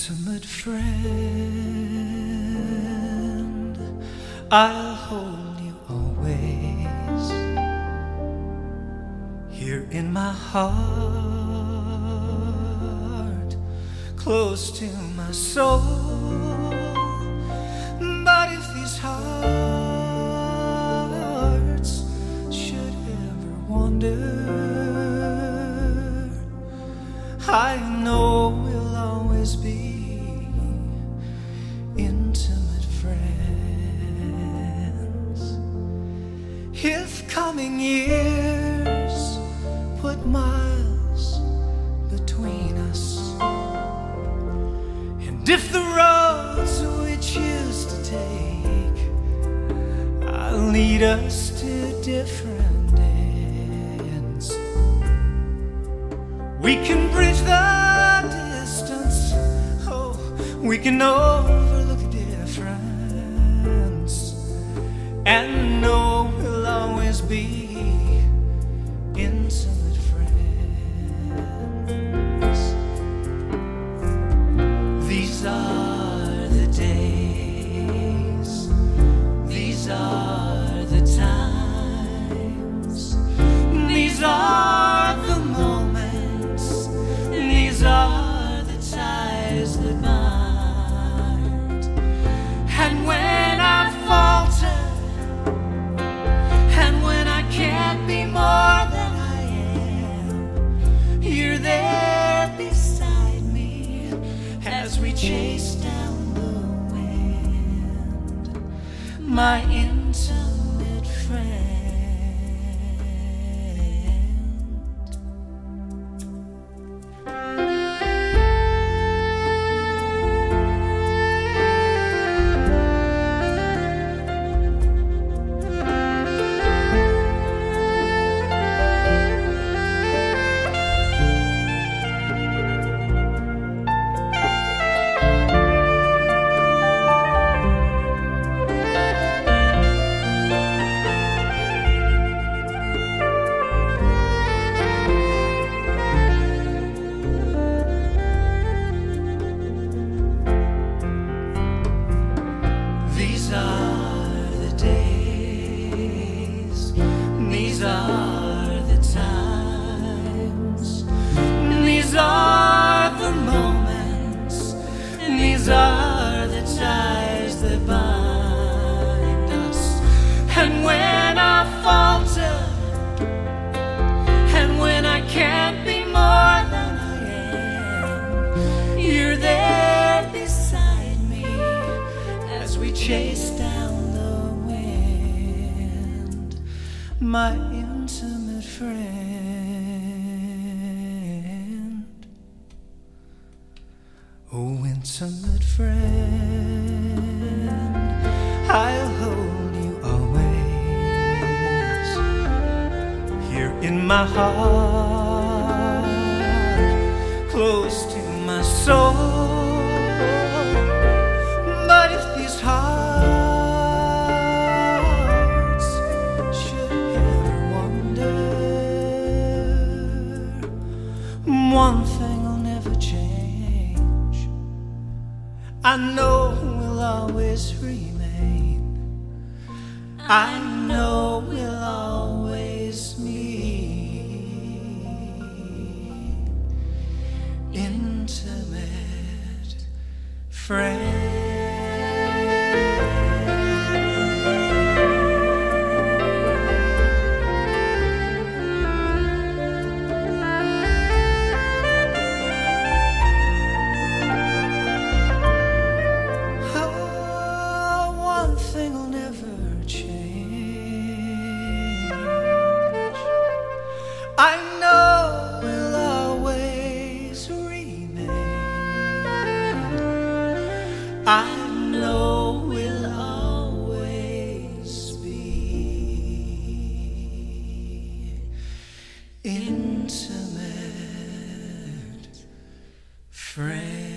intimate friend, I'll hold you always here in my heart, close to my soul. But if these hearts should ever wander, I know we'll always be intimate friends. If coming years put miles between us, and if the roads we choose to take lead us to different ends, we can bridge the distance. Oh, we can overlook the difference, and know we'll always be intimate friends. These are the days, these are the times, these are the moments, these are the ties that bind. And when I falter, and when I can't be more than I am, you're there beside me as we chase down the wind, my intimate friend. These are the days, these are the times, these are the moments, these are the ties that bind us. And when I falter, and when I can't be more than I am, you're there beside me as we chase down the wind, my intimate friend. Oh, intimate friend, I'll hold you always here in my heart, close to my soul. But if these hearts should ever wander, one thing will never change. I know we'll always remain. I know we'll always meet intimate friends. I know we'll always remain. I know we'll always be intimate friends.